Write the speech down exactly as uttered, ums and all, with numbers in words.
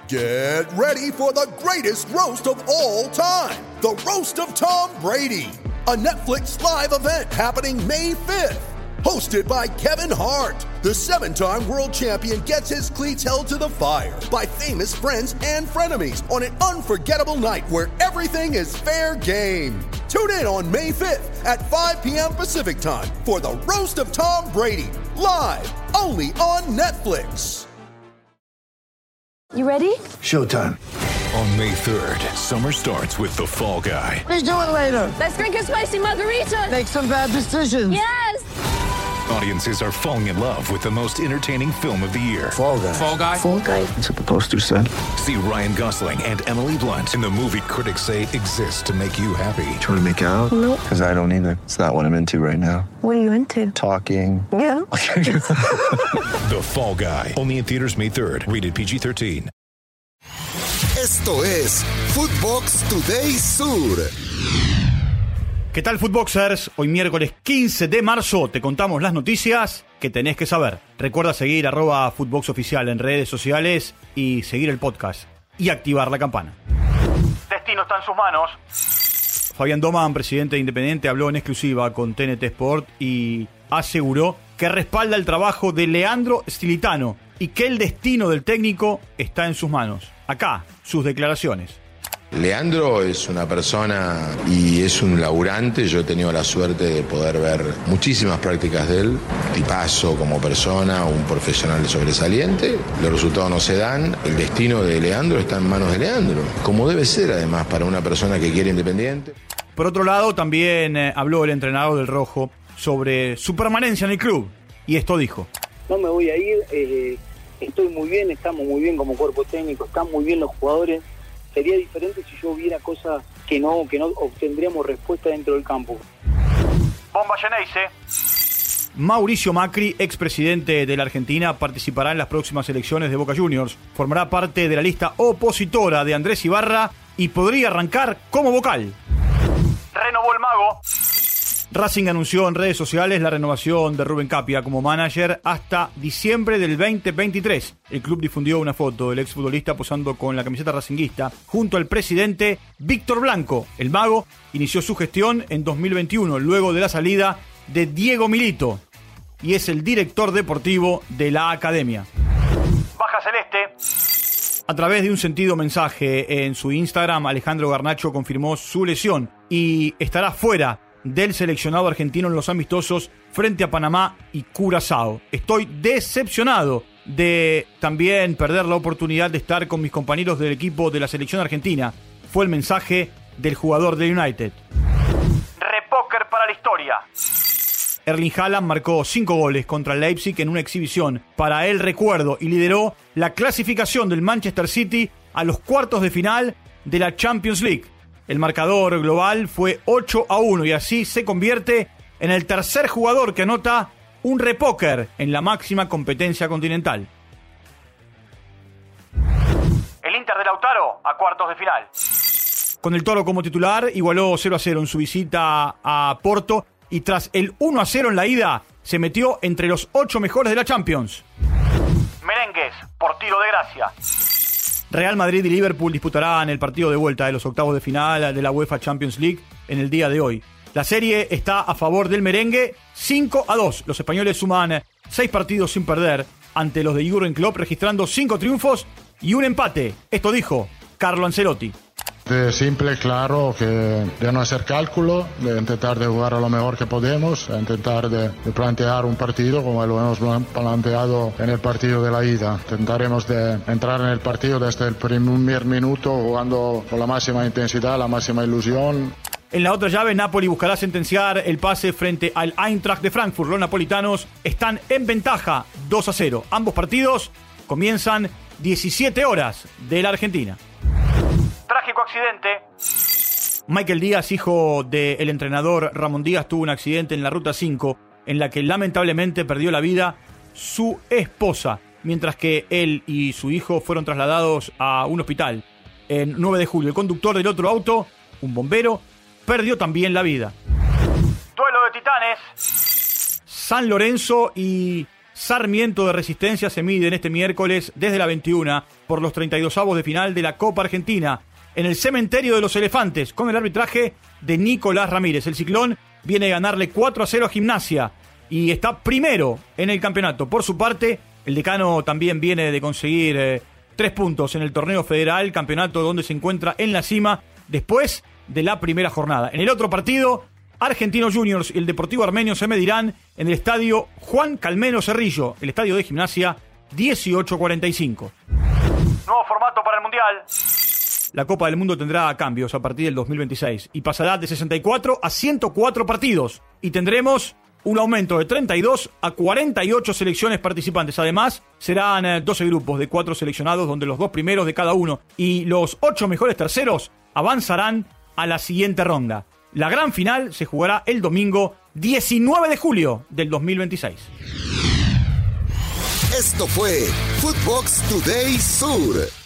Get ready for the greatest roast of all time, the Roast of Tom Brady, a Netflix live event happening May fifth. Hosted by Kevin Hart, the seven-time world champion gets his cleats held to the fire by famous friends and frenemies on an unforgettable night where everything is fair game. Tune in on May fifth at five p.m. Pacific time for the Roast of Tom Brady, live only on Netflix. You ready? Showtime. On May third, summer starts with The Fall Guy. Let's do it later. Let's drink a spicy margarita. Make some bad decisions. Yes! Audiences are falling in love with the most entertaining film of the year. Fall Guy. Fall Guy? Fall Guy. That's what the poster said. See Ryan Gosling and Emily Blunt in the movie critics say exists to make you happy. Trying to make it out? Nope. Because I don't either. It's not what I'm into right now. What are you into? Talking. Yeah. The Fall Guy. Only in theaters May third. Rated P G thirteen. Esto es Footbox Today Sur. ¿Qué tal, Footboxers? Hoy miércoles quince de marzo te contamos las noticias que tenés que saber. Recuerda seguir arroba Footbox Oficial en redes sociales y seguir el podcast y activar la campana. Destino está en sus manos. Fabián Doman, presidente de Independiente, habló en exclusiva con T N T Sport y aseguró que respalda el trabajo de Leandro Stilitano y que el destino del técnico está en sus manos. Acá, sus declaraciones. Leandro es una persona y es un laburante. Yo he tenido la suerte de poder ver muchísimas prácticas de él. Tipazo como persona, un profesional sobresaliente. Los resultados no se dan. El destino de Leandro está en manos de Leandro, como debe ser además para una persona que quiere Independiente. Por otro lado, también eh, habló el entrenador del Rojo sobre su permanencia en el club. Y esto dijo. No me voy a ir, eh, estoy muy bien, estamos muy bien como cuerpo técnico, están muy bien los jugadores. Sería diferente si yo hubiera cosas que no que no obtendríamos respuesta dentro del campo. Bomba Geneise. Mauricio Macri, expresidente de la Argentina, participará en las próximas elecciones de Boca Juniors. Formará parte de la lista opositora de Andrés Ibarra y podría arrancar como vocal. Renovó el mago. Racing anunció en redes sociales la renovación de Rubén Capia como manager hasta diciembre del veinte veintitrés. El club difundió una foto del exfutbolista posando con la camiseta racinguista junto al presidente Víctor Blanco. El mago inició su gestión en dos mil veintiuno, luego de la salida de Diego Milito, y es el director deportivo de la academia. Baja Celeste. A través de un sentido mensaje en su Instagram, Alejandro Garnacho confirmó su lesión y estará fuera del seleccionado argentino en los amistosos frente a Panamá y Curazao. Estoy decepcionado de también perder la oportunidad de estar con mis compañeros del equipo de la selección argentina. Fue el mensaje del jugador de United. Repóker para la historia. Erling Haaland marcó cinco goles contra el Leipzig en una exhibición para el recuerdo y lideró la clasificación del Manchester City a los cuartos de final de la Champions League. El marcador global fue ocho a uno y así se convierte en el tercer jugador que anota un repóker en la máxima competencia continental. El Inter de Lautaro a cuartos de final. Con el Toro como titular, igualó cero a cero en su visita a Porto y tras el uno a cero en la ida, se metió entre los ocho mejores de la Champions. Merengues por tiro de gracia. Real Madrid y Liverpool disputarán el partido de vuelta de los octavos de final de la UEFA Champions League en el día de hoy. La serie está a favor del merengue cinco a dos. Los españoles suman seis partidos sin perder ante los de Jürgen Klopp, registrando cinco triunfos y un empate. Esto dijo Carlo Ancelotti. De simple, claro, que de no hacer cálculo, de intentar de jugar a lo mejor que podemos, de intentar de, de plantear un partido como lo hemos planteado en el partido de la ida. Intentaremos de entrar en el partido desde el primer minuto jugando con la máxima intensidad, la máxima ilusión. En la otra llave, Napoli buscará sentenciar el pase frente al Eintracht de Frankfurt. Los napolitanos están en ventaja dos a cero. Ambos partidos comienzan diecisiete horas de la Argentina. Trágico accidente. Michael Díaz, hijo del entrenador Ramón Díaz, tuvo un accidente en la Ruta cinco en la que lamentablemente perdió la vida su esposa, mientras que él y su hijo fueron trasladados a un hospital. En nueve de julio, el conductor del otro auto, un bombero, perdió también la vida. Duelo de titanes. San Lorenzo y Sarmiento de Resistencia se miden este miércoles desde la veintiuna por los treinta y dos avos de final de la Copa Argentina en el Cementerio de los Elefantes con el arbitraje de Nicolás Ramírez. El Ciclón viene a ganarle cuatro a cero a Gimnasia y está primero en el campeonato. Por su parte, el Decano también viene de conseguir eh, tres puntos en el torneo federal, campeonato donde se encuentra en la cima después de la primera jornada. En el otro partido, Argentinos Juniors y el Deportivo Armenio se medirán en el estadio Juan Calmeno Cerrillo, el estadio de Gimnasia, dieciocho cuarenta y cinco. Nuevo formato para el Mundial. La Copa del Mundo tendrá cambios a partir del dos mil veintiséis y pasará de sesenta y cuatro a ciento cuatro partidos. Y tendremos un aumento de treinta y dos a cuarenta y ocho selecciones participantes. Además, serán doce grupos de cuatro seleccionados, donde los dos primeros de cada uno y los ocho mejores terceros avanzarán a la siguiente ronda. La gran final se jugará el domingo diecinueve de julio del dos mil veintiséis. Esto fue Footbox Today Sur.